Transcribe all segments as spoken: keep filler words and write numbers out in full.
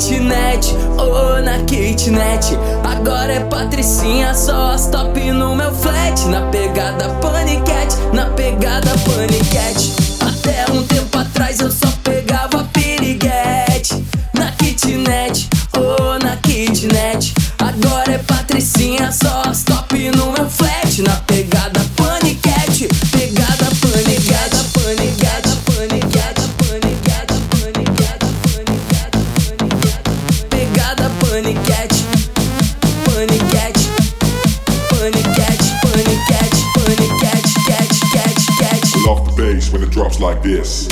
kitnet, oh, na kitnet. Agora é Patricinha, só as top no meu flat. Na pegada paniquete, na pegada paniquete. Até um tempo atrás eu só pegava piriguete. Na kitnet, oh, na kitnet. Agora é Patricinha, só as top no meu flat. Na pegada paniquete, pegada paniquete, paniquete, paniquete, paniquete, paniquete, paniquete, paniquete. Pegada paniquete, paniquete, paniquete, paniquete, paniquete, catch, catch, catch. Pull off the bass when it drops like this.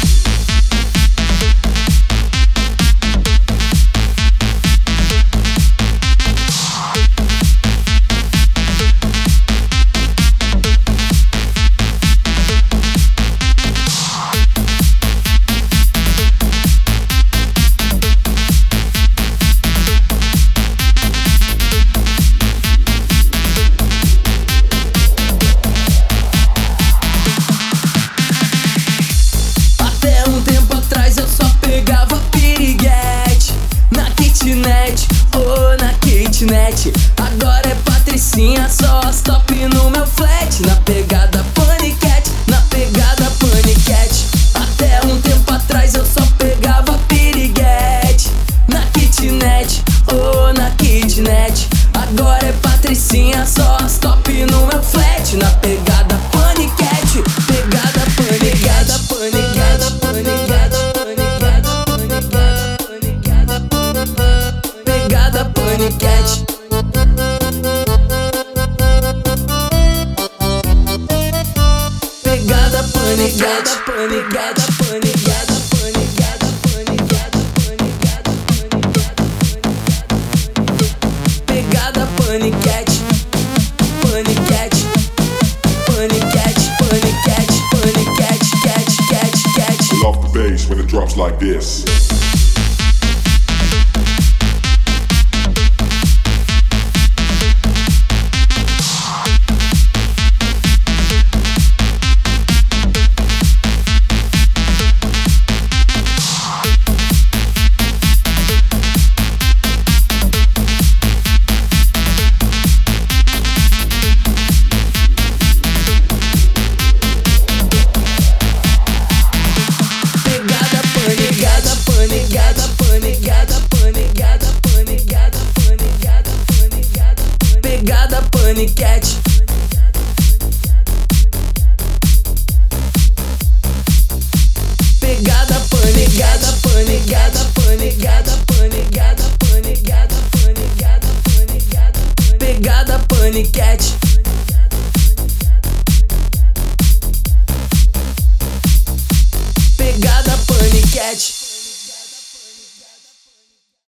Oh, na kitnet. Agora é Patricinha, só as top no meu flat. Na pegada paniquete, na pegada paniquete. Até um tempo atrás eu só pegava piriguete. Na kitnet, oh, na kitnet. Agora é Patricinha, só as top no meu flat. Na pegada paniquete, pegada paniquete, paniquete, paniquete, paniquete, paniquete, paniquete. Pegada paniquete. Pegada paniquete, paniquete, paniquete, paniquete, paniquete, paniquete. Pegada paniquete, paniquete, paniquete, paniquete, paniquete, catch, catch, catch. Pull off the bass when it drops like this. Pegada, panigada, panigada, panigada, panigada, panigada, pegada paniquete. Pegada panigada, panigada, panigada, panigada, panigada, panigada, panigada, pegada paniquete. Pegada paniquete.